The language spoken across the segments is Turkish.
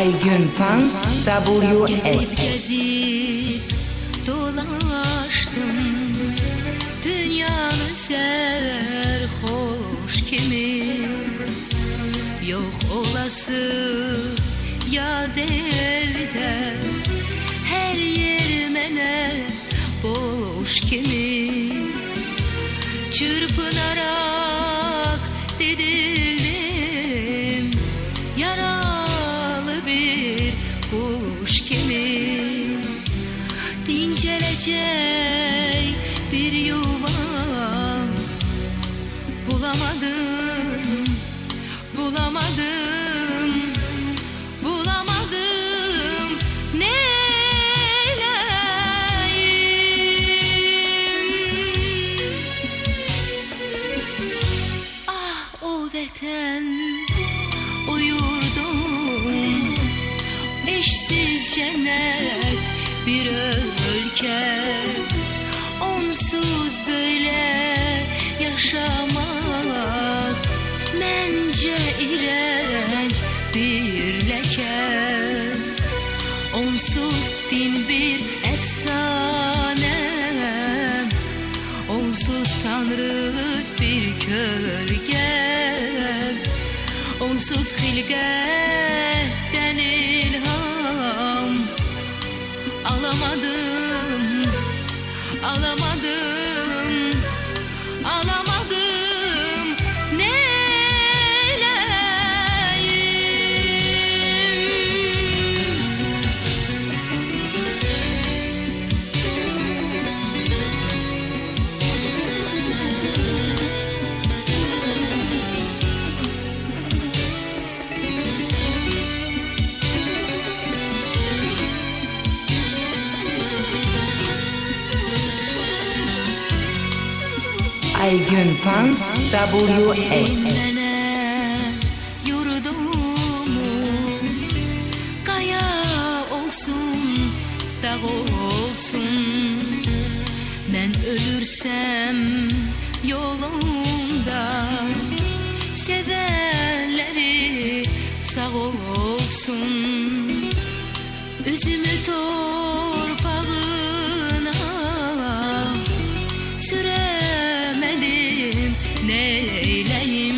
Aygün Fans WS. Gezip dolaştım dünyanın serhoş kimi. Yok olası ya devde her yer mene boş kimi. Çırpınarak didildim yaralı bir kuş kimi. Dincelecek bir yuva bulamadım, bulamadım, bulamadım. Neyleyim? Ah o vatan, o yurdum, eşsiz cennet bir ülke. Onsuz böyle yaşamak bence iğrenç bir leke. Onsuz din bir efsane, onsuz tanrı bir gölge, onsuz hilketten ilham alamadım, alamadım, alamadım. Neyleyim? Aygün Fans WS. Yurdumu kaya olsun, dağ olsun. Ben ölürsem yolunda sevenleri sağ olsun. Üzümü torpağına süremedim, neyleyim?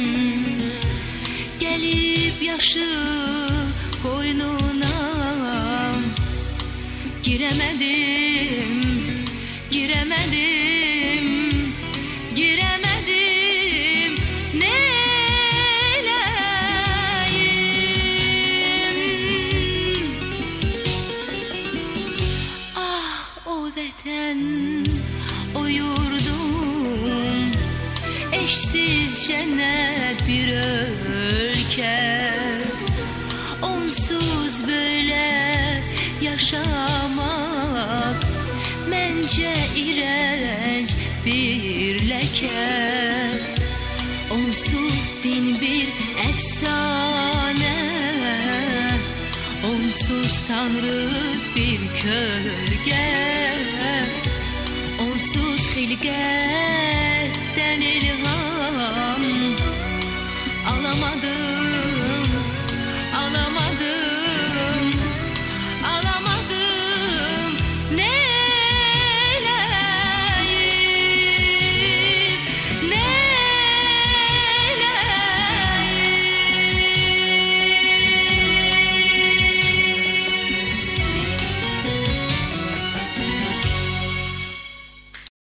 Gelip yaşı koynuna giremedim, giremedim, giremedim. Neyleyim? Ah o vatan, o yurdum, eşsiz cennet bir ülke. Onsuz böyle yaşamak bence iğrenç bir leke. Onsuz din bir efsane, onsuz tanrı bir gölge, onsuz hilketten ilham alamadım,